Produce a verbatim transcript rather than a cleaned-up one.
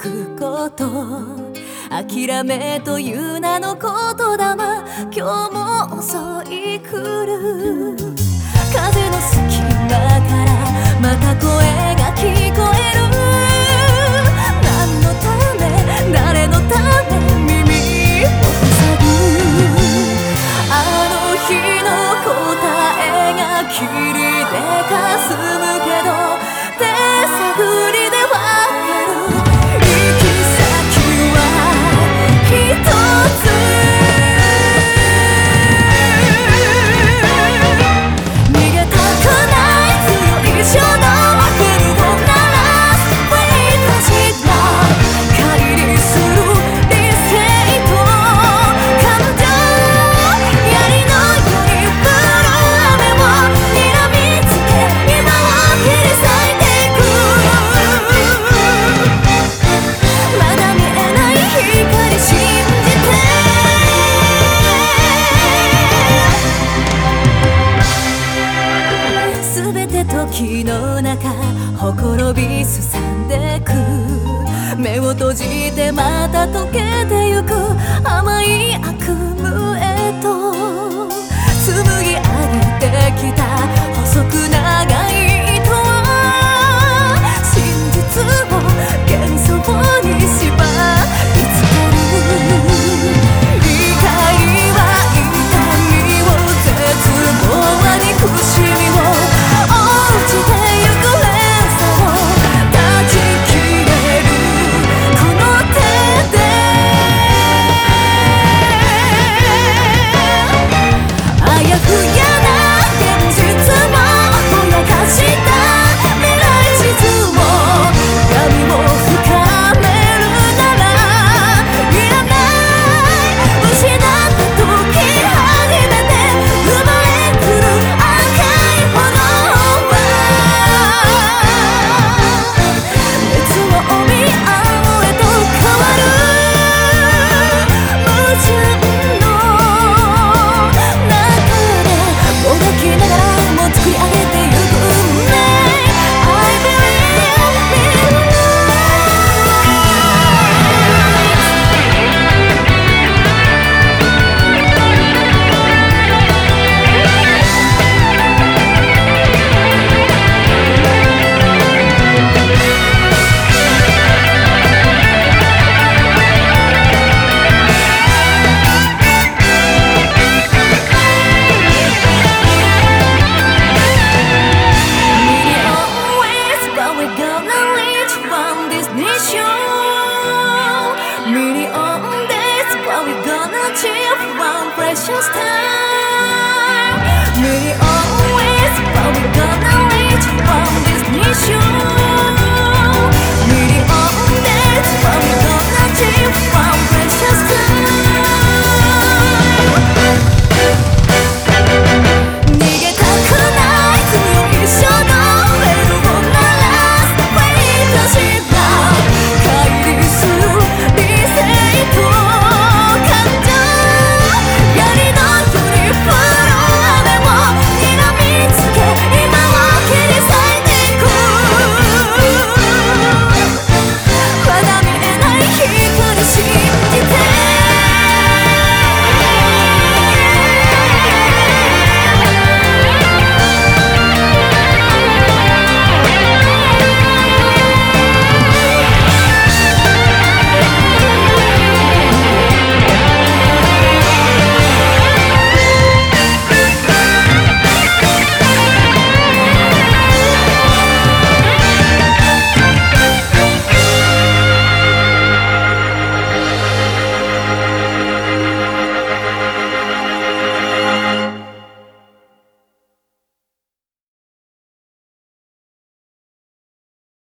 くこと、諦めという名の言霊、今日も襲い来る。風の隙間からまた声が聞こえる。何のため誰のため耳を塞ぐ。あの日の答えが霧で霞むけど、手探りでわかる。行き先は一つ。逃げたくない強い衝動はベルを鳴らす。ウェイトしない乖離する理性と感情。槍のように降る雨を睨みつけ、今を切り裂いていく。まだ見えない光信じて。すべて時の中ほころびすさんでく。目を閉じてまた溶けてゆく甘い悪夢へと紡ぎ上げてきた細く長い糸は、真実を幻想に縛りつける。怒りは痛みを絶望に憎しみを落ちてゆく連鎖を断ち切れるこの手で。あやふやな現実もぼやかした未来地図も闇を深めるならいらない。失った時初めて生まれ来る赤い炎は、熱を帯び青へと変わる。矛盾の中でもがきながらも作り上げてゆく運命。I believe in love。Million ways, but we're gonna reach one this mission. Million days, but we're gonna achieve one precious time.